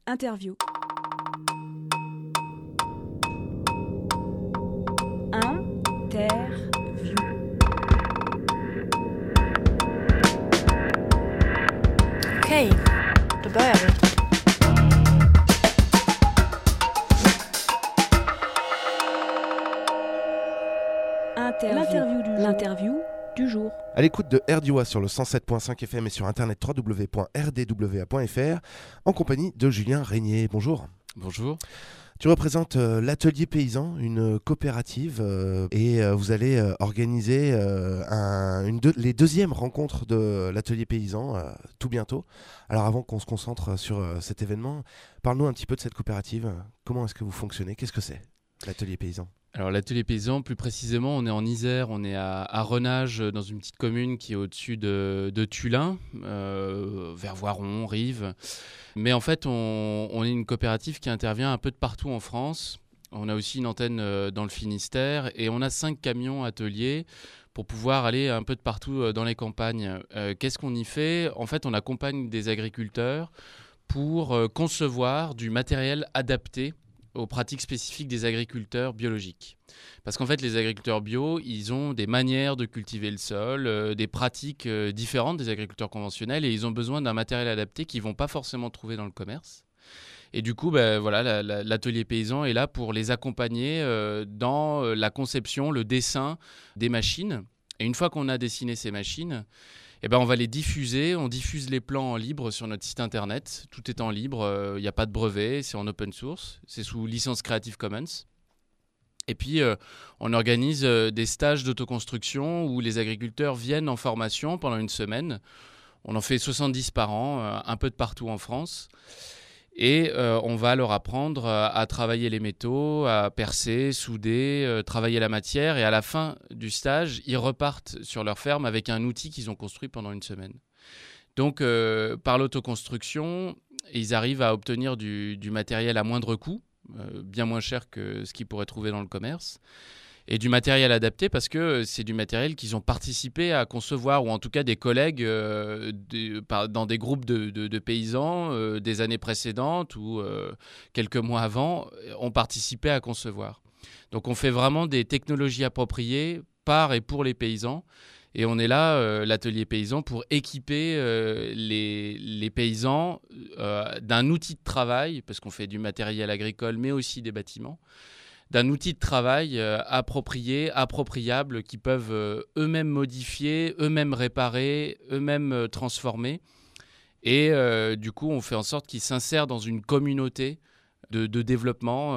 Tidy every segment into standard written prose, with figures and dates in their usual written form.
Interview. Okej, då börjar vi. L'interview du jour. À l'écoute de RDWA sur le 107.5 FM et sur internet www.rdwa.fr en compagnie de Julien Régnier. Bonjour. Bonjour. Tu représentes l'Atelier Paysan, une coopérative, et vous allez organiser les deuxièmes rencontres de l'Atelier Paysan tout bientôt. Alors avant qu'on se concentre sur cet événement, parle-nous un petit peu de cette coopérative. Comment est-ce que vous fonctionnez ? Qu'est-ce que c'est, l'Atelier Paysan ? Alors l'Atelier Paysan, plus précisément, on est en Isère, on est à Renage, dans une petite commune qui est au-dessus de Tullin, vers Voiron, Rives. Mais en fait, on est une coopérative qui intervient un peu de partout en France. On a aussi une antenne dans le Finistère et on a 5 camions ateliers pour pouvoir aller un peu de partout dans les campagnes. Qu'est-ce qu'on y fait ? En fait, on accompagne des agriculteurs pour concevoir du matériel adapté aux pratiques spécifiques des agriculteurs biologiques. Parce qu'en fait, les agriculteurs bio, ils ont des manières de cultiver le sol, des pratiques différentes des agriculteurs conventionnels et ils ont besoin d'un matériel adapté qu'ils ne vont pas forcément trouver dans le commerce. Et du coup, l'Atelier Paysan est là pour les accompagner dans la conception, le dessin des machines. Et une fois qu'on a dessiné ces machines, on va les diffuser. On diffuse les plans en libre sur notre site internet. Tout est en libre, il n'y a pas de brevet, c'est en open source. C'est sous licence Creative Commons. Et puis, on organise des stages d'autoconstruction où les agriculteurs viennent en formation pendant une semaine. On en fait 70 par an, un peu de partout en France. Et on va leur apprendre à travailler les métaux, à percer, souder, travailler la matière. Et à la fin du stage, ils repartent sur leur ferme avec un outil qu'ils ont construit pendant une semaine. Donc, par l'autoconstruction, ils arrivent à obtenir du matériel à moindre coût, bien moins cher que ce qu'ils pourraient trouver dans le commerce. Et du matériel adapté parce que c'est du matériel qu'ils ont participé à concevoir, ou en tout cas des collègues dans des groupes de paysans des années précédentes ou quelques mois avant ont participé à concevoir. Donc on fait vraiment des technologies appropriées par et pour les paysans. Et on est là, l'Atelier Paysan, pour équiper les paysans d'un outil de travail, parce qu'on fait du matériel agricole mais aussi des bâtiments, d'un outil de travail approprié, appropriable, qui peuvent eux-mêmes modifier, eux-mêmes réparer, eux-mêmes transformer. Et du coup, on fait en sorte qu'ils s'insèrent dans une communauté de développement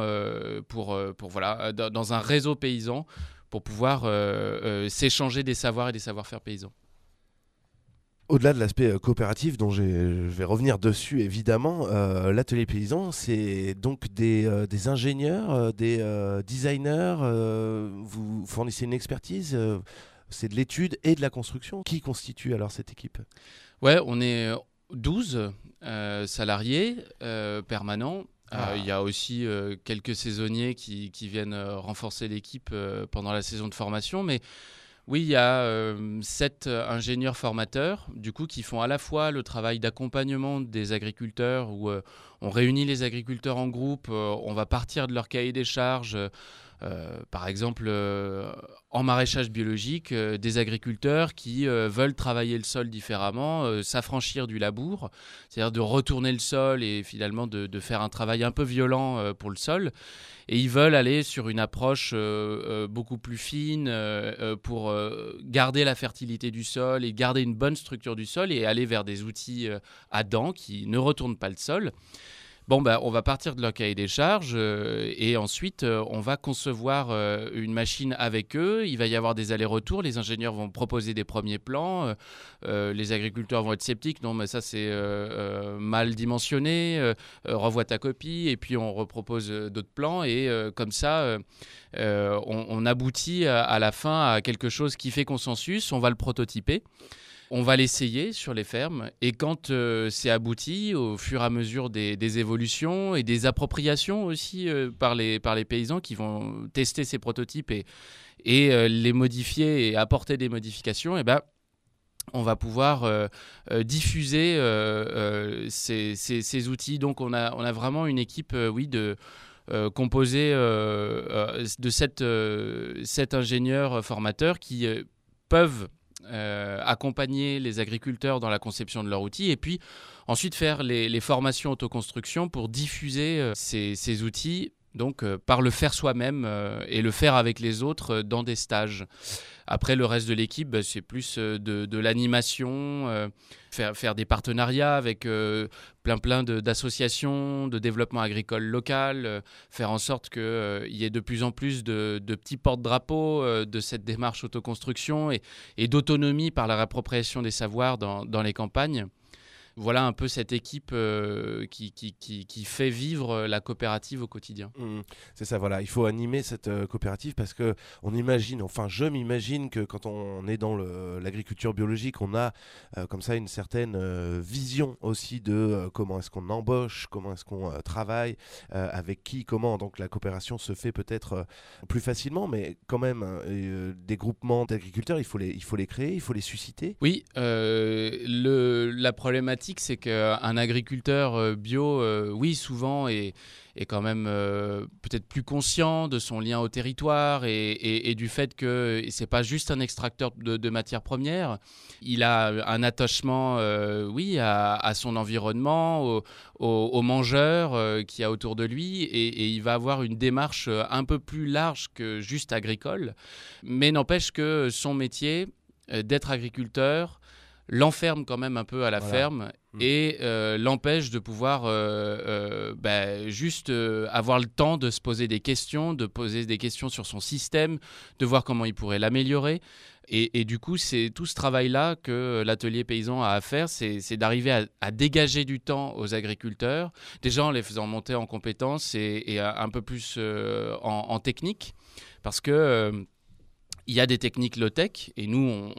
dans un réseau paysan pour pouvoir s'échanger des savoirs et des savoir-faire paysans. Au-delà de l'aspect coopératif, dont je vais revenir dessus évidemment, l'Atelier Paysan, c'est donc des ingénieurs, des designers, vous fournissez une expertise, c'est de l'étude et de la construction. Qui constitue alors cette équipe ? Ouais, on est 12 salariés permanents. Il y a aussi quelques saisonniers qui viennent renforcer l'équipe pendant la saison de formation, mais oui, il y a 7 ingénieurs formateurs, du coup, qui font à la fois le travail d'accompagnement des agriculteurs, où on réunit les agriculteurs en groupe, on va partir de leur cahier des charges. Par exemple, en maraîchage biologique, des agriculteurs qui veulent travailler le sol différemment, s'affranchir du labour, c'est-à-dire de retourner le sol et finalement de faire un travail un peu violent pour le sol. Et ils veulent aller sur une approche beaucoup plus fine pour garder la fertilité du sol et garder une bonne structure du sol et aller vers des outils à dents qui ne retournent pas le sol. On va partir de leur cahier des charges et ensuite on va concevoir une machine avec eux. Il va y avoir des allers-retours. Les ingénieurs vont proposer des premiers plans. Les agriculteurs vont être sceptiques. Non, mais ça c'est mal dimensionné. Revois ta copie et puis on repropose d'autres plans. Et comme ça, on aboutit à la fin à quelque chose qui fait consensus. On va le prototyper. On va l'essayer sur les fermes et quand c'est abouti, au fur et à mesure des évolutions et des appropriations aussi par les paysans qui vont tester ces prototypes et les modifier et apporter des modifications, on va pouvoir diffuser ces outils. Donc on a vraiment une équipe composée de 7 ingénieurs formateurs qui peuvent accompagner les agriculteurs dans la conception de leurs outils et puis ensuite faire les formations autoconstruction pour diffuser ces outils. Donc, par le faire soi-même et le faire avec les autres dans des stages. Après, le reste de l'équipe, c'est plus de l'animation, faire des partenariats avec plein d'associations de développement agricole local, faire en sorte qu'il y ait de plus en plus de petits porte-drapeaux de cette démarche autoconstruction et d'autonomie par la réappropriation des savoirs dans les campagnes. Voilà un peu cette équipe qui fait vivre la coopérative au quotidien. C'est ça, voilà. Il faut animer cette coopérative parce que je m'imagine que quand on est dans l'agriculture biologique, on a comme ça une certaine vision aussi de comment est-ce qu'on embauche, comment est-ce qu'on travaille, avec qui, comment. Donc la coopération se fait peut-être plus facilement, mais quand même, des groupements d'agriculteurs, il faut les créer, il faut les susciter. Oui, la problématique, c'est qu'un agriculteur bio, souvent est quand même peut-être plus conscient de son lien au territoire et du fait que c'est pas juste un extracteur de matières premières. Il a un attachement, à son environnement, aux mangeurs qu'il y a autour de lui et il va avoir une démarche un peu plus large que juste agricole. Mais n'empêche que son métier d'être agriculteur l'enferme quand même un peu à la ferme et l'empêche de pouvoir juste avoir le temps de se poser des questions, de poser des questions sur son système, de voir comment il pourrait l'améliorer. Et du coup, c'est tout ce travail-là que l'atelier paysan a à faire, c'est d'arriver à dégager du temps aux agriculteurs, déjà en les faisant monter en compétences et un peu plus en technique, parce que il y a des techniques low-tech et nous,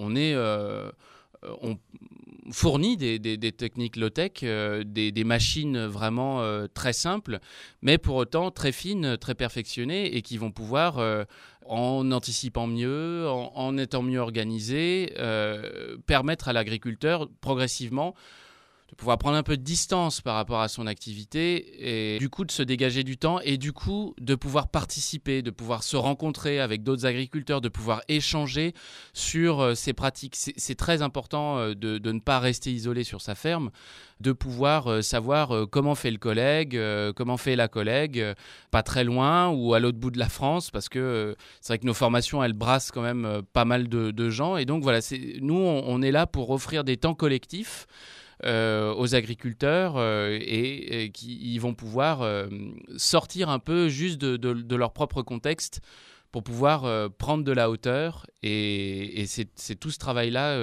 on fournit des techniques low-tech, des machines vraiment très simples, mais pour autant très fines, très perfectionnées et qui vont pouvoir, en anticipant mieux, en étant mieux organisées, permettre à l'agriculteur progressivement de pouvoir prendre un peu de distance par rapport à son activité et du coup de se dégager du temps et du coup de pouvoir participer, de pouvoir se rencontrer avec d'autres agriculteurs, de pouvoir échanger sur ces pratiques. C'est très important de ne pas rester isolé sur sa ferme, de pouvoir savoir comment fait le collègue, comment fait la collègue, pas très loin ou à l'autre bout de la France, parce que c'est vrai que nos formations, elles brassent quand même pas mal de gens. Et donc voilà, nous, on est là pour offrir des temps collectifs aux agriculteurs et qui ils vont pouvoir sortir un peu juste de leur propre contexte pour pouvoir prendre de la hauteur et c'est tout ce travail-là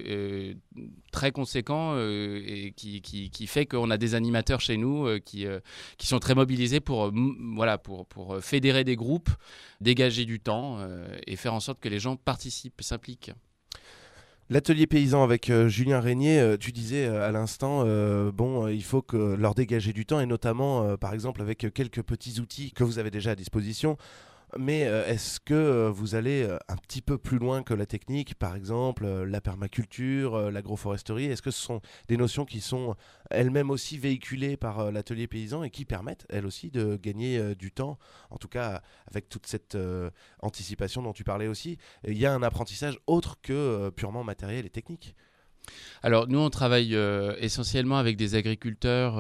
très conséquent et qui fait qu'on a des animateurs chez nous qui sont très mobilisés pour fédérer des groupes, dégager du temps et faire en sorte que les gens participent, s'impliquent. L'atelier paysan avec Julien Régnier, tu disais à l'instant, il faut que leur dégager du temps et notamment, par exemple, avec quelques petits outils que vous avez déjà à disposition. Mais est-ce que vous allez un petit peu plus loin que la technique, par exemple la permaculture, l'agroforesterie? Est-ce que ce sont des notions qui sont elles-mêmes aussi véhiculées par l'atelier paysan et qui permettent elles aussi de gagner du temps? En tout cas, avec toute cette anticipation dont tu parlais aussi, il y a un apprentissage autre que purement matériel et technique. Alors nous on travaille essentiellement avec des agriculteurs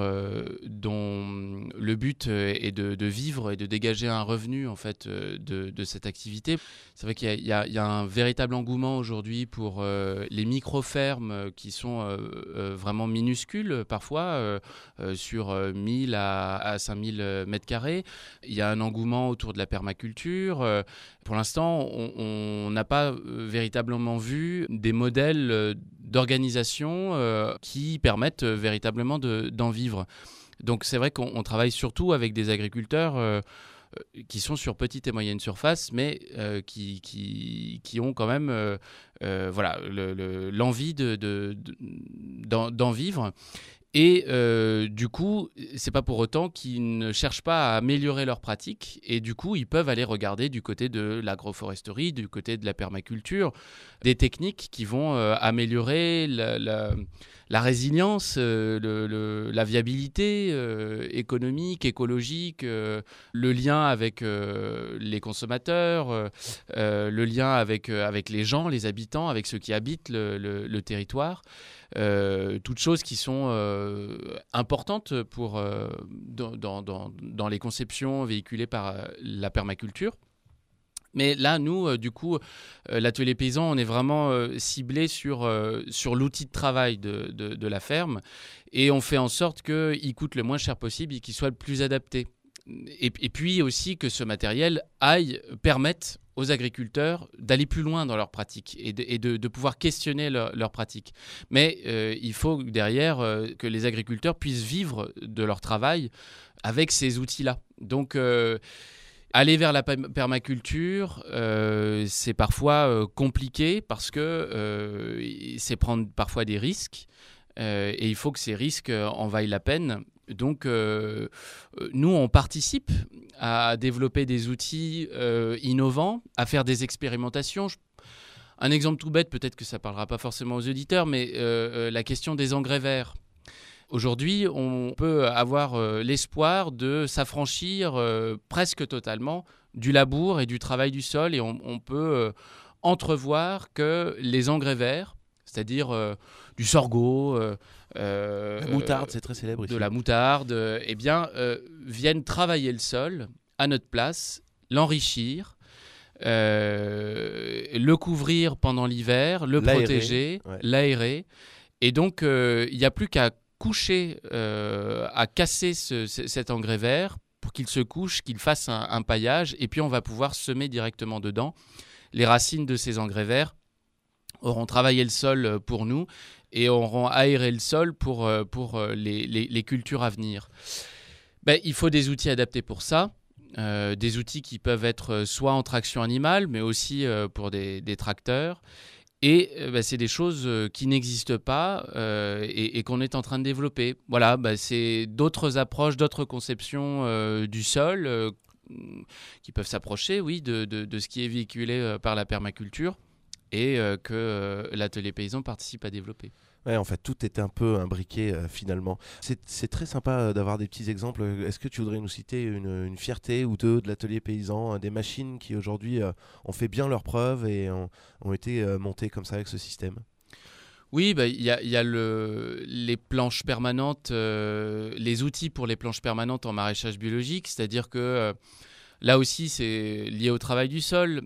dont le but est de vivre et de dégager un revenu en fait de cette activité. C'est vrai qu'il y a un véritable engouement aujourd'hui pour les micro-fermes qui sont vraiment minuscules parfois sur 1000 à 5000 mètres carrés. Il y a un engouement autour de la permaculture. Pour l'instant on n'a pas véritablement vu des modèles d'organisation qui permettent véritablement d'en vivre. Donc c'est vrai qu'on travaille surtout avec des agriculteurs qui sont sur petite et moyenne surface, mais qui ont quand même l'envie d'en vivre. Et du coup, c'est pas pour autant qu'ils ne cherchent pas à améliorer leurs pratiques. Et du coup, ils peuvent aller regarder du côté de l'agroforesterie, du côté de la permaculture, des techniques qui vont améliorer la résilience, la viabilité économique, écologique, le lien avec les consommateurs, le lien avec les gens, les habitants, avec ceux qui habitent le territoire. Toutes choses qui sont importantes dans les conceptions véhiculées par la permaculture. Mais là, nous, du coup, l'atelier paysan, on est vraiment ciblé sur l'outil de travail de la ferme et on fait en sorte qu'il coûte le moins cher possible et qu'il soit le plus adapté. Et puis aussi que ce matériel permette aux agriculteurs d'aller plus loin dans leurs pratiques et de pouvoir questionner leurs pratiques. Mais il faut derrière que les agriculteurs puissent vivre de leur travail avec ces outils-là. Donc, aller vers la permaculture, c'est parfois compliqué parce que c'est prendre parfois des risques et il faut que ces risques en vaillent la peine. Donc, nous, on participe à développer des outils innovants, à faire des expérimentations. Un exemple tout bête, peut-être que ça ne parlera pas forcément aux auditeurs, mais la question des engrais verts. Aujourd'hui, on peut avoir l'espoir de s'affranchir presque totalement du labour et du travail du sol et on peut entrevoir que les engrais verts, c'est-à-dire du sorgho, la moutarde, c'est très célèbre ici. De la moutarde, viennent travailler le sol à notre place, l'enrichir, le couvrir pendant l'hiver, le protéger, l'aérer. Et donc, il n'y a plus qu'à coucher, à casser cet engrais vert pour qu'il se couche, qu'il fasse un paillage, et puis on va pouvoir semer directement dedans. Les racines de ces engrais verts auront travaillé le sol pour nous et auront aéré le sol pour les cultures à venir. Il faut des outils adaptés pour ça, des outils qui peuvent être soit en traction animale, mais aussi pour des tracteurs. Et c'est des choses qui n'existent pas et qu'on est en train de développer. Voilà, c'est d'autres approches, d'autres conceptions du sol qui peuvent s'approcher, oui, de ce qui est véhiculé par la permaculture et que l'atelier paysan participe à développer. Ouais, en fait, tout est un peu imbriqué finalement. C'est très sympa d'avoir des petits exemples. Est-ce que tu voudrais nous citer une fierté ou deux de l'atelier paysan, des machines qui aujourd'hui ont fait bien leurs preuves et ont été montées comme ça avec ce système ? Oui, il y a les planches permanentes, les outils pour les planches permanentes en maraîchage biologique, c'est-à-dire que là aussi, c'est lié au travail du sol.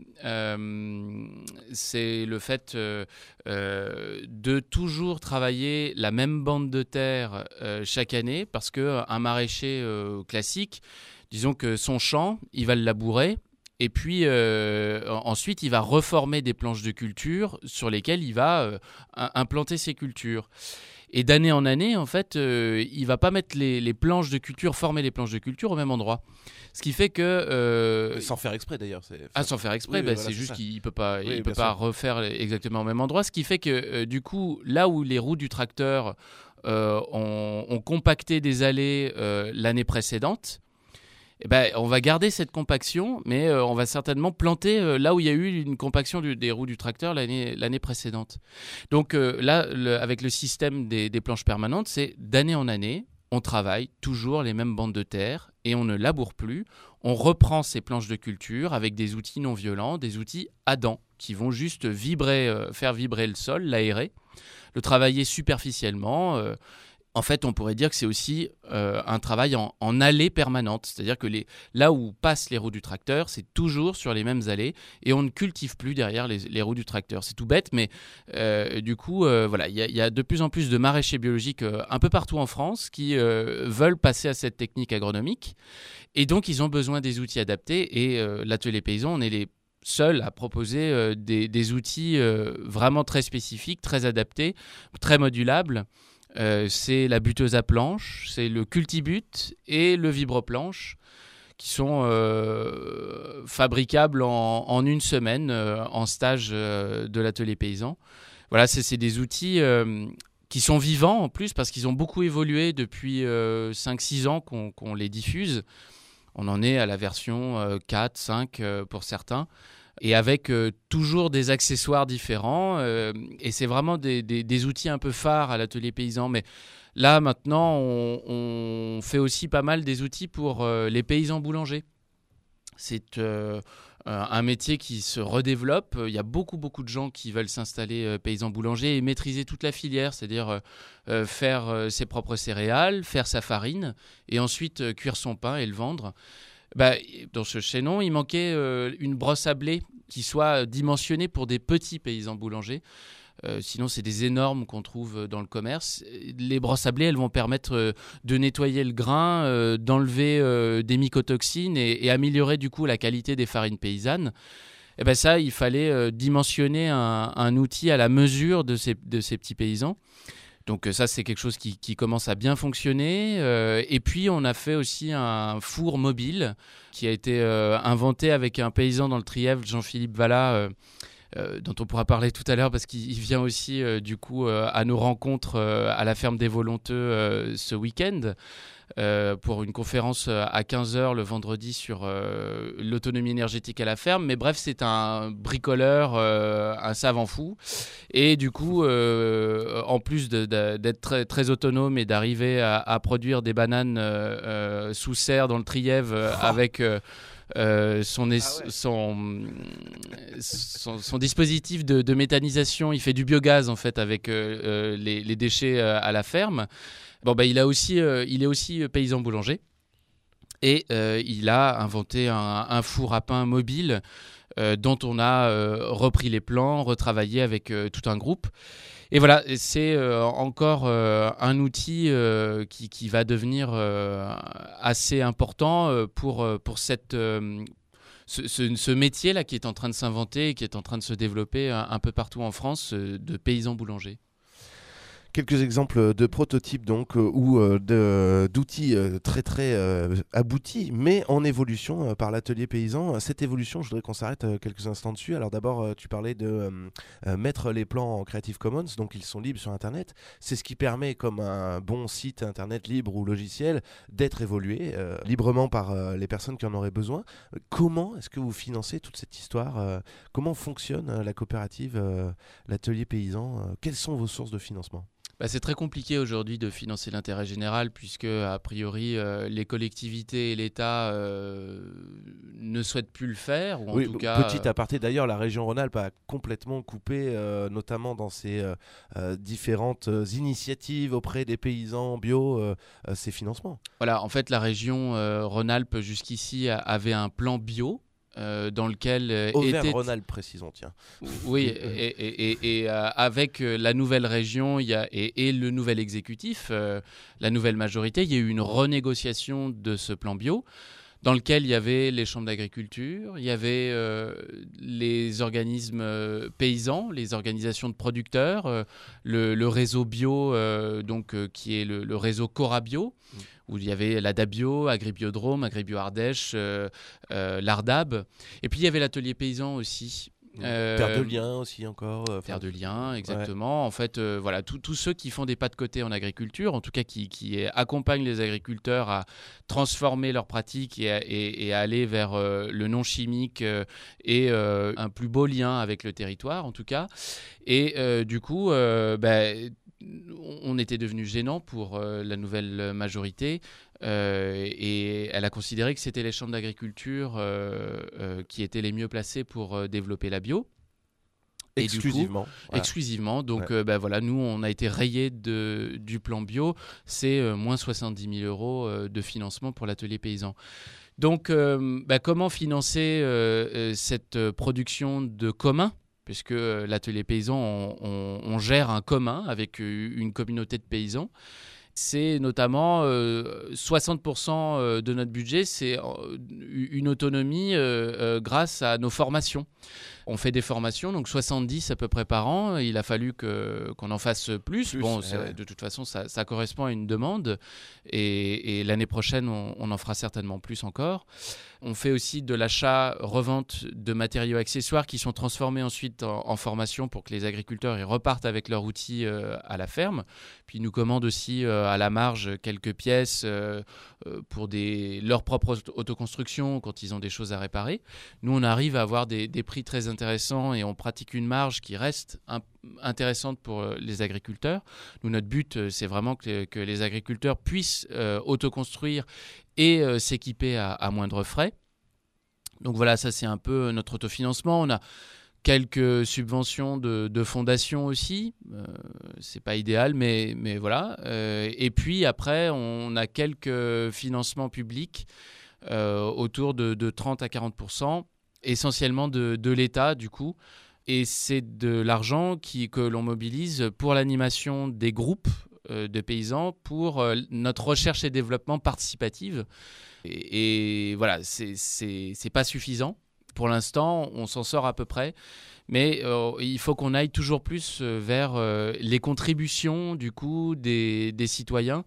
C'est le fait de toujours travailler la même bande de terre chaque année, parce qu'un maraîcher classique, disons que son champ, il va le labourer, et puis ensuite, il va reformer des planches de culture sur lesquelles il va implanter ses cultures. Et d'année en année, en fait, il ne va pas mettre les planches de culture, former les planches de culture au même endroit. Ce qui fait que... sans faire exprès d'ailleurs. Sans faire exprès, oui, voilà, c'est juste qu'il ne peut pas, peut pas refaire exactement au même endroit. Ce qui fait que du coup, là où les roues du tracteur ont compacté des allées l'année précédente, on va garder cette compaction, mais on va certainement planter là où il y a eu une compaction des roues du tracteur l'année précédente. Donc là, avec le système des planches permanentes, c'est d'année en année, on travaille toujours les mêmes bandes de terre et on ne laboure plus. On reprend ces planches de culture avec des outils non violents, des outils à dents qui vont juste faire vibrer le sol, l'aérer, le travailler superficiellement. En fait, on pourrait dire que c'est aussi un travail en allée permanente. C'est-à-dire que là où passent les roues du tracteur, c'est toujours sur les mêmes allées et on ne cultive plus derrière les roues du tracteur. C'est tout bête, mais du coup, voilà, il y a de plus en plus de maraîchers biologiques un peu partout en France qui veulent passer à cette technique agronomique. Et donc, ils ont besoin des outils adaptés. Et l'atelier paysan, on est les seuls à proposer des outils vraiment très spécifiques, très adaptés, très modulables. C'est la buteuse à planche, c'est le cultibute et le vibroplanche qui sont fabricables en une semaine en stage de l'atelier paysan. Voilà, c'est des outils qui sont vivants en plus, parce qu'ils ont beaucoup évolué depuis 5-6 ans qu'on les diffuse. On en est à la version 4, 5 pour certains, et avec toujours des accessoires différents. Et c'est vraiment des outils un peu phares à l'atelier paysan. Mais là, maintenant, on fait aussi pas mal des outils pour les paysans boulangers. C'est un métier qui se redéveloppe. Il y a beaucoup de gens qui veulent s'installer paysans boulangers et maîtriser toute la filière, c'est-à-dire faire ses propres céréales, faire sa farine et ensuite cuire son pain et le vendre. Dans ce chaînon, il manquait une brosse à blé qui soit dimensionnée pour des petits paysans boulangers. Sinon, c'est des énormes qu'on trouve dans le commerce. Les brosses à blé, elles vont permettre de nettoyer le grain, d'enlever des mycotoxines et améliorer du coup la qualité des farines paysannes. Et ben ça, il fallait dimensionner un outil à la mesure de ces petits paysans. Donc ça, c'est quelque chose qui commence à bien fonctionner. Et puis, on a fait aussi un four mobile qui a été inventé avec un paysan dans le Trièvre, Jean-Philippe Vallat, dont on pourra parler tout à l'heure parce qu'il vient aussi du coup à nos rencontres à la ferme des Volonteux ce week-end pour une conférence à 15h le vendredi sur l'autonomie énergétique à la ferme. Mais bref, c'est un bricoleur, un savant fou. Et du coup, en plus d'être très, très autonome et d'arriver à produire des bananes sous serre dans le Trièvre avec... son dispositif de méthanisation, il fait du biogaz en fait avec les déchets à la ferme. Il est aussi paysan boulanger et il a inventé un four à pain mobile dont on a repris les plans, retravaillé avec tout un groupe. Et voilà, c'est encore un outil qui va devenir assez important pour ce métier-là qui est en train de s'inventer et qui est en train de se développer un peu partout en France de paysans boulangers. Quelques exemples de prototypes donc ou d'outils très très aboutis, mais en évolution par l'atelier paysan. Cette évolution, je voudrais qu'on s'arrête quelques instants dessus. Alors d'abord, tu parlais de mettre les plans en Creative Commons, donc ils sont libres sur Internet. C'est ce qui permet, comme un bon site Internet libre ou logiciel, d'être évolué librement par les personnes qui en auraient besoin. Comment est-ce que vous financez toute cette histoire Comment fonctionne la coopérative, l'atelier paysan Quelles sont vos sources de financement ? C'est très compliqué aujourd'hui de financer l'intérêt général puisque, a priori, les collectivités et l'État ne souhaitent plus le faire. Ou en tout cas, petit aparté, d'ailleurs, la région Rhône-Alpes a complètement coupé, notamment dans ses différentes initiatives auprès des paysans bio, ses financements. Voilà, en fait, la région Rhône-Alpes jusqu'ici avait un plan bio. Dans lequel Auvergne-Rhône-Alpes, précisons, tiens. Oui, et avec la nouvelle région et le nouvel exécutif, la nouvelle majorité, il y a eu une renégociation de ce plan bio dans lequel il y avait les chambres d'agriculture, il y avait les organismes paysans, les organisations de producteurs, le réseau bio, qui est le réseau Cora Bio, où il y avait l'ADABio, Agribiodrome, Agribio Ardèche, l'Ardab. Et puis il y avait l'atelier paysan aussi. Terre de Liens aussi encore. Terre de Liens, exactement. Ouais. En fait, voilà, tous ceux qui font des pas de côté en agriculture, en tout cas qui accompagnent les agriculteurs à transformer leurs pratiques et à aller vers le non chimique et un plus beau lien avec le territoire, en tout cas. Et du coup, on était devenu gênant pour la nouvelle majorité et elle a considéré que c'était les chambres d'agriculture qui étaient les mieux placées pour développer la bio. Exclusivement. Exclusivement. Donc, nous, on a été rayés du plan bio. C'est moins 70 000 euros de financement pour l'atelier paysan. Donc, comment financer cette production de commun ? Puisque l'atelier paysan, on gère un commun avec une communauté de paysans. C'est notamment 60% de notre budget, c'est une autonomie grâce à nos formations. On fait des formations, donc 70 à peu près par an. Il a fallu qu'on en fasse plus. De toute façon, ça correspond à une demande. Et l'année prochaine, on en fera certainement plus encore. On fait aussi de l'achat-revente de matériaux accessoires qui sont transformés ensuite en formation pour que les agriculteurs ils repartent avec leurs outils à la ferme. Puis ils nous commandent aussi à la marge quelques pièces pour leur propre autoconstruction quand ils ont des choses à réparer. Nous, on arrive à avoir des prix très intéressants et on pratique une marge qui reste intéressante pour les agriculteurs. Nous, notre but, c'est vraiment que les agriculteurs puissent autoconstruire et s'équiper à moindre frais. Donc voilà, ça c'est un peu notre autofinancement. On a quelques subventions de fondations aussi. C'est pas idéal, mais voilà. Et puis après, on a quelques financements publics autour de 30 à 40%, essentiellement de l'État du coup. Et c'est de l'argent que l'on mobilise pour l'animation des groupes de paysans pour notre recherche et développement participative. Et voilà, c'est pas suffisant. Pour l'instant, on s'en sort à peu près. Mais il faut qu'on aille toujours plus vers les contributions du coup, des citoyens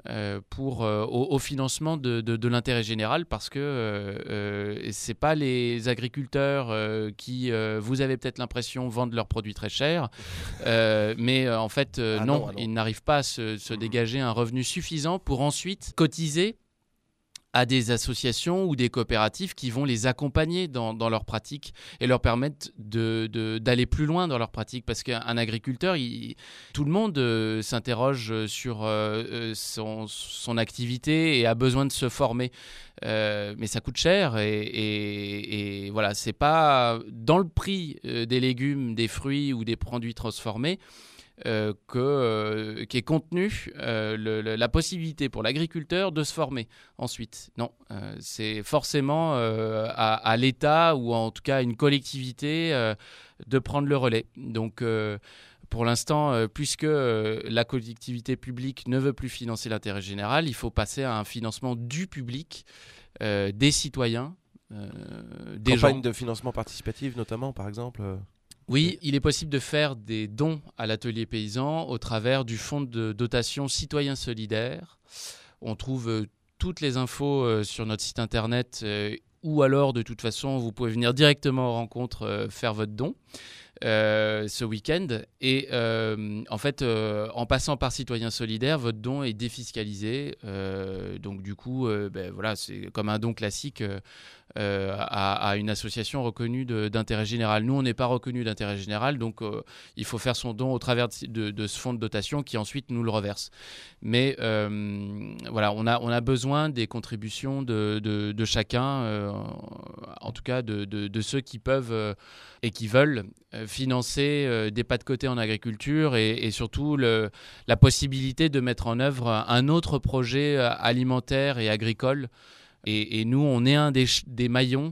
au financement de l'intérêt général, parce que c'est pas les agriculteurs qui, vous avez peut-être l'impression, vendent leurs produits très chers, mais en fait non, ils n'arrivent pas à se dégager un revenu suffisant pour ensuite cotiser à des associations ou des coopératives qui vont les accompagner dans leur pratique et leur permettre d'aller plus loin dans leur pratique. Parce qu'un agriculteur, tout le monde s'interroge sur son activité et a besoin de se former. Mais ça coûte cher et voilà, c'est pas dans le prix des légumes, des fruits ou des produits transformés qui est contenu la possibilité pour l'agriculteur de se former ensuite. Non, c'est forcément à l'État ou en tout cas à une collectivité de prendre le relais. Donc pour l'instant, puisque la collectivité publique ne veut plus financer l'intérêt général, il faut passer à un financement du public, des citoyens, des gens. Campagne de financement participatif notamment, par exemple Oui, il est possible de faire des dons à l'atelier paysan au travers du fonds de dotation citoyen solidaire. On trouve toutes les infos sur notre site internet ou alors de toute façon vous pouvez venir directement aux rencontres faire votre don ce week-end. Et en fait, en passant par citoyen solidaire, votre don est défiscalisé. Donc du coup, voilà, c'est comme un don classique à une association reconnue d'intérêt général. Nous, on n'est pas reconnu d'intérêt général, donc il faut faire son don au travers de ce fonds de dotation qui ensuite nous le reverse. Mais voilà, on a besoin des contributions de chacun, en tout cas de ceux qui peuvent et qui veulent financer des pas de côté en agriculture et surtout la possibilité de mettre en œuvre un autre projet alimentaire et agricole. Et nous, on est un des maillons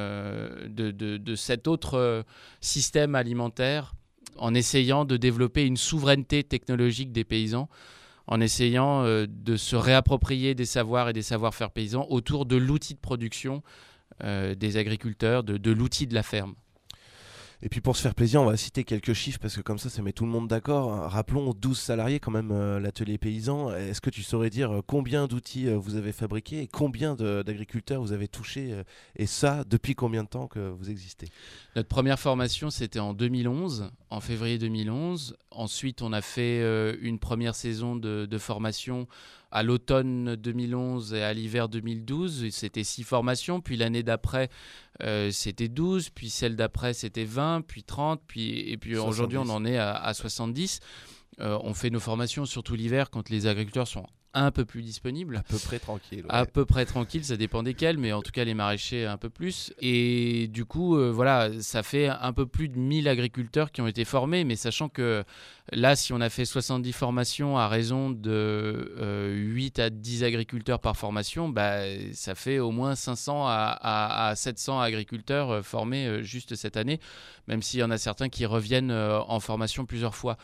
de cet autre système alimentaire en essayant de développer une souveraineté technologique des paysans, en essayant de se réapproprier des savoirs et des savoir-faire paysans autour de l'outil de production des agriculteurs, de l'outil de la ferme. Et puis pour se faire plaisir, on va citer quelques chiffres parce que comme ça met tout le monde d'accord. Rappelons 12 salariés quand même, l'atelier paysan. Est-ce que tu saurais dire combien d'outils vous avez fabriqués et combien d'agriculteurs vous avez touchés et ça, depuis combien de temps que vous existez ? Notre première formation, c'était en 2011, en février 2011. Ensuite, on a fait une première saison de formation à l'automne 2011 et à l'hiver 2012. C'était 6 formations. Puis l'année d'après, c'était 12. Puis celle d'après, c'était 20. Puis 30. Et puis aujourd'hui, on en est à 70. On fait nos formations surtout l'hiver quand les agriculteurs sont un peu plus disponibles. À peu près tranquille. Ouais. À peu près tranquille, ça dépend desquels, mais en tout cas les maraîchers un peu plus. Et du coup, voilà, ça fait un peu plus de 1000 agriculteurs qui ont été formés, mais sachant que là, si on a fait 70 formations à raison de 8 à 10 agriculteurs par formation, ça fait au moins 500 à 700 agriculteurs formés juste cette année, même s'il y en a certains qui reviennent en formation plusieurs fois.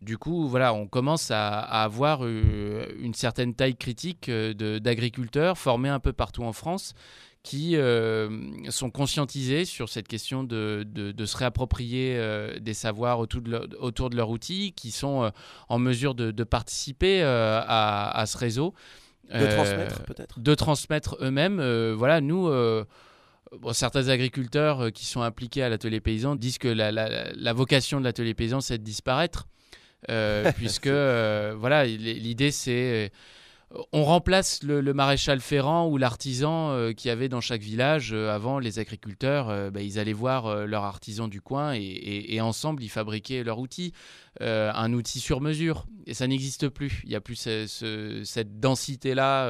Du coup, voilà, on commence à avoir une certaine taille critique d'agriculteurs formés un peu partout en France qui sont conscientisés sur cette question de se réapproprier des savoirs autour de leur outil, qui sont en mesure de participer à ce réseau. De transmettre peut-être. De transmettre eux-mêmes. Voilà, nous... certains agriculteurs qui sont impliqués à l'atelier paysan disent que la vocation de l'atelier paysan, c'est de disparaître. Puisque voilà, l'idée c'est on remplace le maréchal ferrant ou l'artisan qu'il y avait dans chaque village. Avant, les agriculteurs, ils allaient voir leur artisan du coin et ensemble ils fabriquaient leur outil, un outil sur mesure, et ça n'existe plus. Il n'y a plus cette densité-là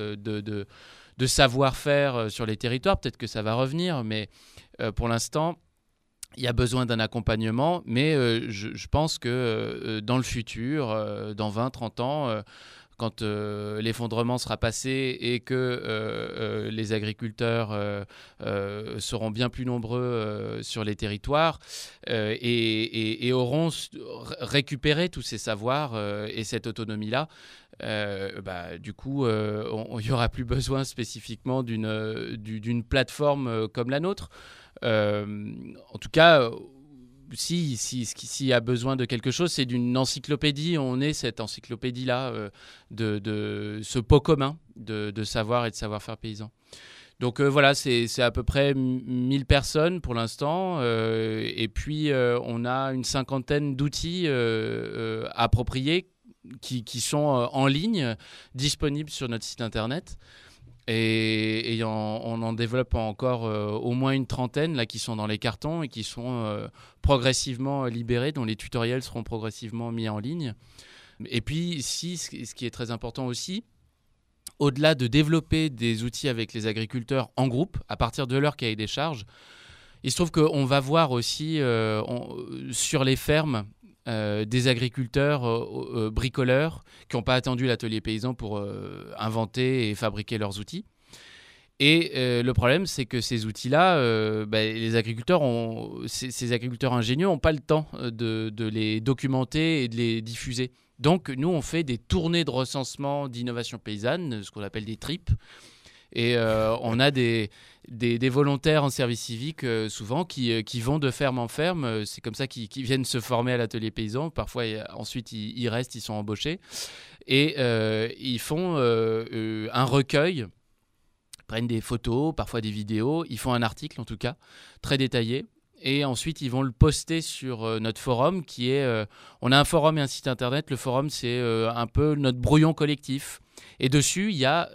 de savoir-faire sur les territoires. Peut-être que ça va revenir, mais pour l'instant il y a besoin d'un accompagnement, mais je pense que dans le futur, dans 20-30 ans, quand l'effondrement sera passé et que les agriculteurs seront bien plus nombreux sur les territoires et auront récupéré tous ces savoirs et cette autonomie-là, du coup, il n'y aura plus besoin spécifiquement d'une plateforme comme la nôtre. En tout cas, s'il y a besoin de quelque chose, c'est d'une encyclopédie. On est cette encyclopédie-là, de ce pot commun de savoir et de savoir-faire paysan. Donc voilà, c'est à peu près 1000 personnes pour l'instant. Et puis, on a une cinquantaine d'outils appropriés qui sont en ligne, disponibles sur notre site internet. Et on en développe encore au moins une trentaine là, qui sont dans les cartons et qui sont progressivement libérés, dont les tutoriels seront progressivement mis en ligne. Et puis, ce qui est très important aussi, au-delà de développer des outils avec les agriculteurs en groupe, à partir de leur cahier des charges, il se trouve qu'on va voir aussi sur les fermes des agriculteurs bricoleurs qui n'ont pas attendu l'atelier paysan pour inventer et fabriquer leurs outils. Et le problème, c'est que ces outils-là, les agriculteurs ces agriculteurs ingénieux n'ont pas le temps de les documenter et de les diffuser. Donc, nous, on fait des tournées de recensement d'innovation paysanne, ce qu'on appelle des TRIP. Et on a des volontaires en service civique souvent qui vont de ferme en ferme. C'est comme ça qu'ils viennent se former à l'atelier paysan. Parfois, ensuite, ils restent, ils sont embauchés. Et ils font un recueil, prennent des photos, parfois des vidéos. Ils font un article, en tout cas, très détaillé. Et ensuite, ils vont le poster sur notre forum qui est... on a un forum et un site internet. Le forum, c'est un peu notre brouillon collectif. Et dessus, il y a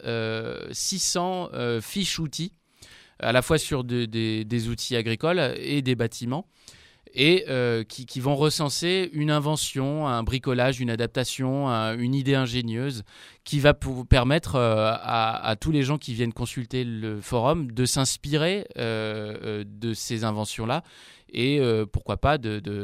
600 fiches outils, à la fois sur des outils agricoles et des bâtiments, et qui vont recenser une invention, un bricolage, une adaptation, une idée ingénieuse, qui va permettre à tous les gens qui viennent consulter le forum de s'inspirer de ces inventions-là, et pourquoi pas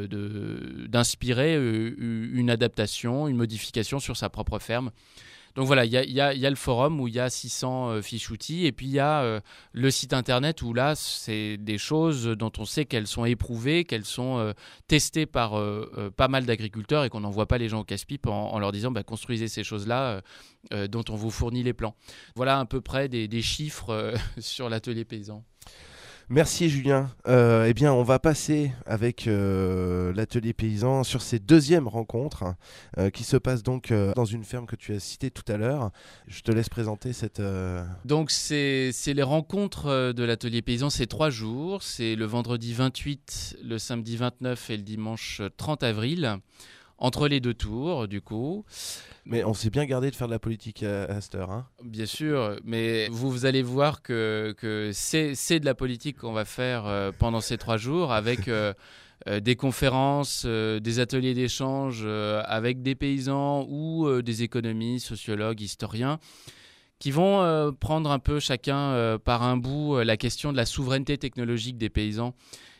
d'inspirer une adaptation, une modification sur sa propre ferme. Donc voilà, il y a le forum où il y a 600 fiches outils, et puis il y a le site internet où là, c'est des choses dont on sait qu'elles sont éprouvées, qu'elles sont testées par pas mal d'agriculteurs et qu'on n'envoie pas les gens au casse-pipe en leur disant construisez ces choses-là dont on vous fournit les plans. Voilà à peu près des chiffres sur l'atelier paysan. Merci Julien. Eh bien, on va passer avec l'atelier paysan sur ces deuxièmes rencontres qui se passent donc dans une ferme que tu as citée tout à l'heure. Je te laisse présenter cette... Donc, c'est les rencontres de l'atelier paysan, c'est 3 jours. C'est le vendredi 28, le samedi 29 et le dimanche 30 avril. Entre les 2 tours, du coup. Mais on s'est bien gardé de faire de la politique à cette heure. Hein. Bien sûr, mais vous allez voir que c'est de la politique qu'on va faire pendant ces 3 jours, avec des conférences, des ateliers d'échange avec des paysans ou des économistes, sociologues, historiens, qui vont prendre un peu chacun par un bout la question de la souveraineté technologique des paysans.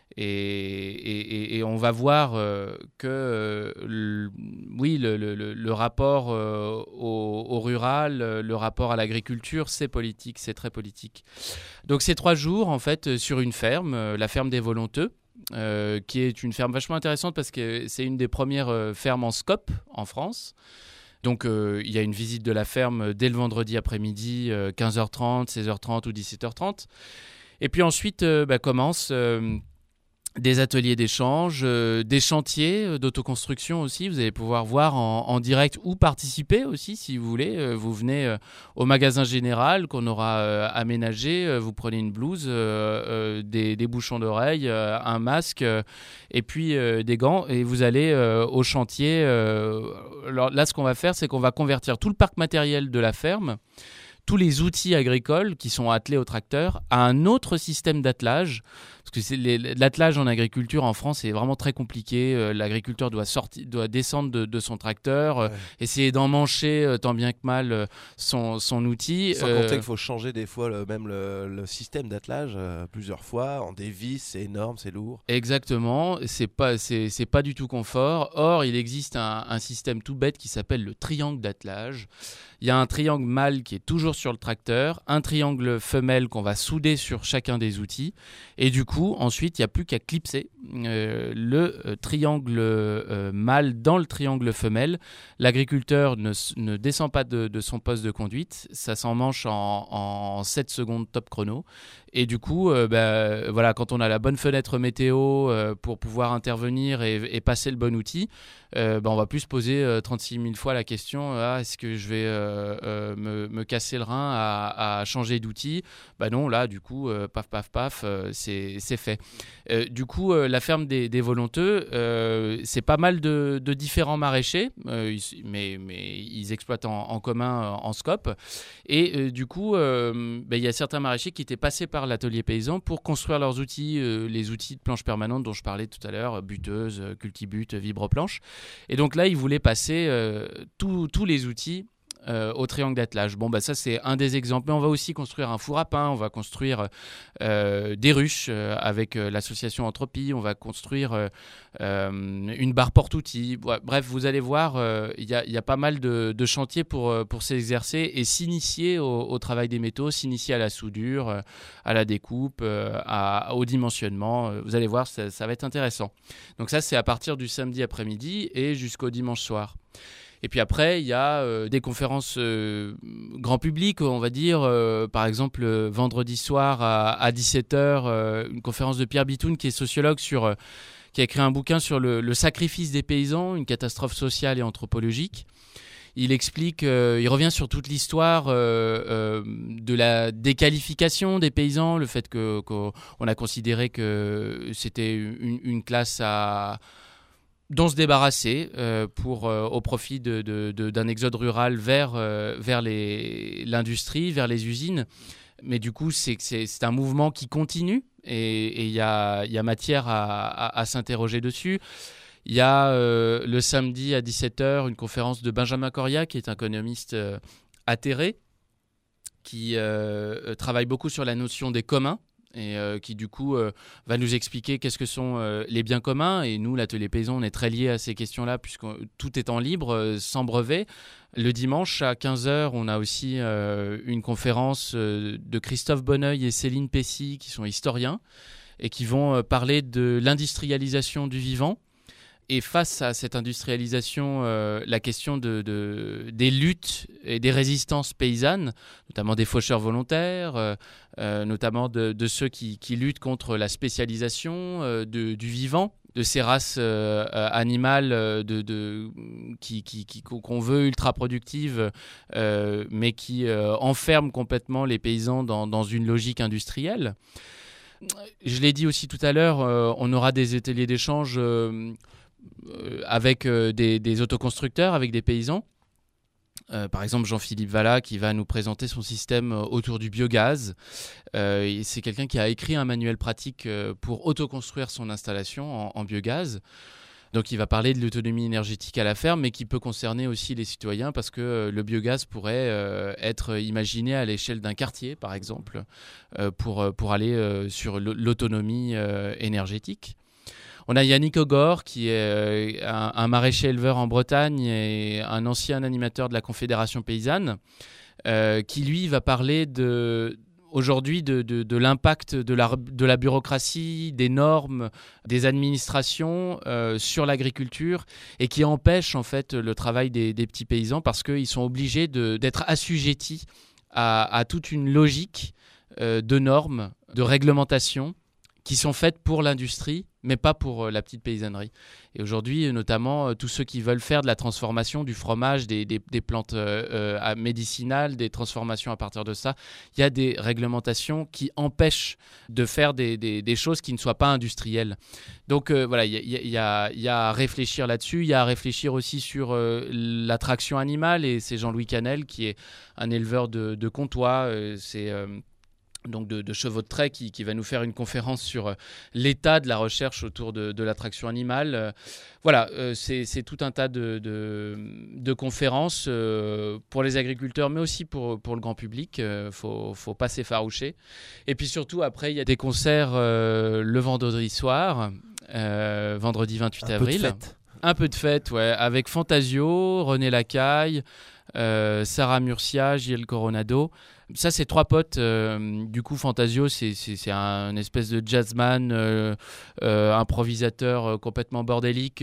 Et on va voir que le rapport au rural, le rapport à l'agriculture, c'est politique, c'est très politique. Donc c'est 3 jours en fait sur une ferme, la ferme des Volonteux, qui est une ferme vachement intéressante parce que c'est une des premières fermes en scope en France. Donc, il y a une visite de la ferme dès le vendredi après-midi, 15h30, 16h30 ou 17h30. Et puis ensuite, commence des ateliers d'échange, des chantiers d'autoconstruction aussi. Vous allez pouvoir voir en direct ou participer aussi si vous voulez. Vous venez au magasin général qu'on aura aménagé. Vous prenez une blouse, des bouchons d'oreilles, un masque et puis des gants. Et vous allez au chantier. Alors là, ce qu'on va faire, c'est qu'on va convertir tout le parc matériel de la ferme, tous les outils agricoles qui sont attelés au tracteur, à un autre système d'attelage. Parce que l'attelage en agriculture en France est vraiment très compliqué. L'agriculteur doit descendre de son tracteur, essayer d'emmancher tant bien que mal son outil. Sans compter qu'il faut changer des fois le système d'attelage plusieurs fois. En des vis, c'est énorme, c'est lourd. Exactement, c'est pas du tout confort. Or, il existe un système tout bête qui s'appelle le triangle d'attelage. Il y a un triangle mâle qui est toujours sur le tracteur, un triangle femelle qu'on va souder sur chacun des outils. Et du coup, ensuite, il n'y a plus qu'à clipser le triangle mâle dans le triangle femelle. L'agriculteur ne descend pas de son poste de conduite. Ça s'emmanche en 7 secondes top chrono. Et du coup, quand on a la bonne fenêtre météo pour pouvoir intervenir et passer le bon outil, on va plus se poser 36 000 fois la question est-ce que je vais me casser le rein à changer d'outil? Non, là, du coup, paf, c'est fait. Du coup, la ferme des Volonteux, c'est pas mal de différents maraîchers, mais ils exploitent en commun en scope. Et du coup, il y a certains maraîchers qui étaient passés par l'atelier paysan pour construire leurs outils, les outils de planche permanente dont je parlais tout à l'heure, buteuse, cultibute, vibroplanche. Et donc là, ils voulaient passer tous les outils au triangle d'attelage. Ça c'est un des exemples, mais on va aussi construire un four à pain, on va construire des ruches avec l'association Entropie, on va construire une barre porte-outils. Bref, vous allez voir, il y a pas mal de chantiers pour s'exercer et s'initier au travail des métaux, s'initier à la soudure, à la découpe, au dimensionnement. Vous allez voir, ça va être intéressant. Donc ça, c'est à partir du samedi après-midi et jusqu'au dimanche soir. Et puis après, il y a des conférences grand public, on va dire. Par exemple, vendredi soir à 17h, une conférence de Pierre Bitoun, qui est sociologue, qui a écrit un bouquin sur le sacrifice des paysans, une catastrophe sociale et anthropologique. Il explique, il revient sur toute l'histoire de la déqualification des paysans, le fait qu'on a considéré que c'était une classe dont se débarrasser au profit d'un exode rural vers l'industrie, vers les usines. Mais du coup, c'est un mouvement qui continue et il y a matière à s'interroger dessus. Il y a le samedi à 17h une conférence de Benjamin Coria, qui est un économiste atterré, qui travaille beaucoup sur la notion des communs. Et qui du coup va nous expliquer qu'est-ce que sont les biens communs. Et nous, l'Atelier Paysan, on est très liés à ces questions-là puisque tout est en libre, sans brevet. Le dimanche à 15h, on a aussi une conférence de Christophe Bonneuil et Céline Pessy, qui sont historiens et qui vont parler de l'industrialisation du vivant. Et face à cette industrialisation, la question des luttes et des résistances paysannes, notamment des faucheurs volontaires, notamment de ceux qui luttent contre la spécialisation du vivant, de ces races animales qu'on veut ultra productives, mais qui enferment complètement les paysans dans une logique industrielle. Je l'ai dit aussi tout à l'heure, on aura des ateliers d'échange avec des autoconstructeurs, avec des paysans. Par exemple, Jean-Philippe Vallat qui va nous présenter son système autour du biogaz. C'est quelqu'un qui a écrit un manuel pratique pour autoconstruire son installation en biogaz. Donc il va parler de l'autonomie énergétique à la ferme, mais qui peut concerner aussi les citoyens parce que le biogaz pourrait être imaginé à l'échelle d'un quartier, par exemple, pour aller sur l'autonomie énergétique. On a Yannick Ogor, qui est un maraîcher éleveur en Bretagne et un ancien animateur de la Confédération paysanne, qui lui va parler aujourd'hui de l'impact de la bureaucratie, des normes, des administrations sur l'agriculture et qui empêche en fait le travail des petits paysans parce qu'ils sont obligés d'être assujettis à toute une logique de normes, de réglementations qui sont faites pour l'industrie, mais pas pour la petite paysannerie. Et aujourd'hui, notamment, tous ceux qui veulent faire de la transformation du fromage, des plantes médicinales, des transformations à partir de ça, il y a des réglementations qui empêchent de faire des choses qui ne soient pas industrielles. Donc voilà, il y a à réfléchir là-dessus. Il y a à réfléchir aussi sur l'attraction animale. Et c'est Jean-Louis Canel, qui est un éleveur de Comtois. Donc de chevaux de trait qui va nous faire une conférence sur l'état de la recherche autour de l'attraction animale. Voilà, c'est tout un tas de conférences pour les agriculteurs, mais aussi pour le grand public. Faut pas s'effaroucher. Et puis surtout, après, il y a des concerts le vendredi soir, vendredi 28 avril. Un peu de fête, ouais, avec Fantasio, René Lacaille, Sarah Murcia, Gilles Coronado. Ça, c'est 3 potes. Du coup, Fantasio, c'est un espèce de jazzman, improvisateur complètement bordélique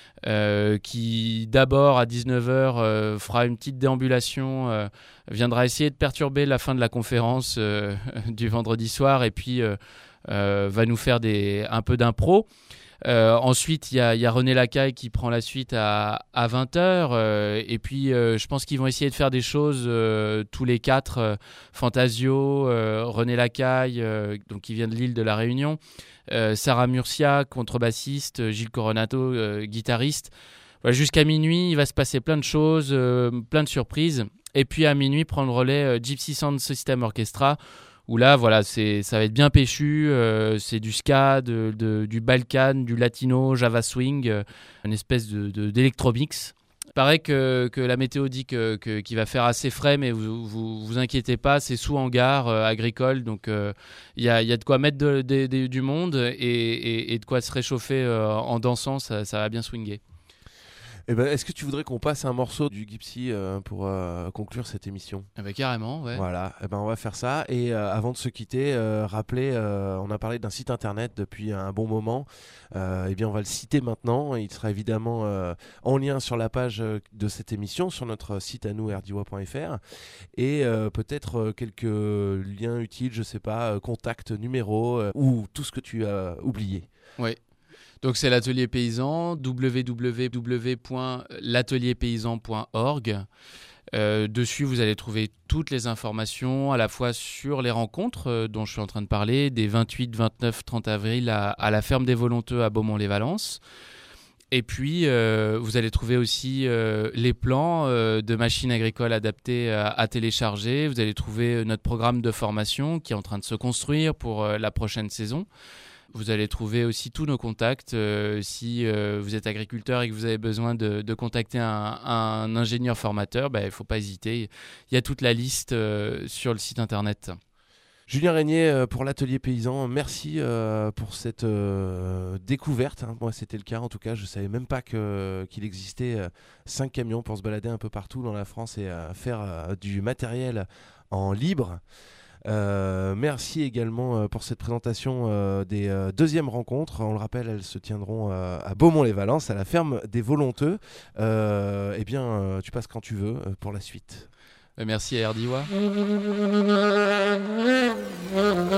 qui, d'abord, à 19h, fera une petite déambulation, viendra essayer de perturber la fin de la conférence du vendredi soir et puis va nous faire un peu d'impro. Ensuite, il y a René Lacaille qui prend la suite à 20h. Et puis, je pense qu'ils vont essayer de faire des choses tous les 4. Fantasio, René Lacaille, donc qui vient de l'île de la Réunion, Sarah Murcia, contrebassiste, Gilles Coronado, guitariste. Voilà, jusqu'à minuit, il va se passer plein de choses, plein de surprises. Et puis, à minuit, prend le relais Gypsy Sound System Orchestra, où là, voilà, ça va être bien péchu, c'est du ska, du Balkan, du latino, Java Swing, une espèce d'électromix. Il paraît que la météo dit qu'il va faire assez frais, mais vous inquiétez pas, c'est sous hangar agricole, donc il y a de quoi mettre du monde et de quoi se réchauffer en dansant, ça va bien swinguer. Eh ben, est-ce que tu voudrais qu'on passe un morceau du Gypsy pour conclure cette émission ? Ah bah carrément, ouais. Voilà, eh ben, on va faire ça. Et avant de se quitter, rappeler, on a parlé d'un site internet depuis un bon moment. Eh bien, on va le citer maintenant. Il sera évidemment en lien sur la page de cette émission, sur notre site à nous, rdiwa.fr. Et peut-être quelques liens utiles, je sais pas, contact, numéro ou tout ce que tu as oublié. Oui. Donc c'est l'Atelier Paysan, www.l'atelierpaysan.org. Dessus, vous allez trouver toutes les informations, à la fois sur les rencontres dont je suis en train de parler, des 28, 29, 30 avril à la ferme des Volonteux à Beaumont-les-Valences. Et puis, vous allez trouver aussi les plans de machines agricoles adaptées à télécharger. Vous allez trouver notre programme de formation qui est en train de se construire pour la prochaine saison. Vous allez trouver aussi tous nos contacts. Si vous êtes agriculteur et que vous avez besoin de contacter un ingénieur formateur, il ne faut pas hésiter. Il y a toute la liste sur le site internet. Julien Régnier pour l'Atelier Paysan, merci pour cette découverte. Moi, c'était le cas en tout cas. Je ne savais même pas qu'il existait 5 camions pour se balader un peu partout dans la France et faire du matériel en libre. Merci également pour cette présentation des deuxièmes rencontres. On le rappelle, elles se tiendront à Beaumont-les-Valences, à la ferme des Volonteux. Eh bien, tu passes quand tu veux pour la suite. Merci à RDIWA.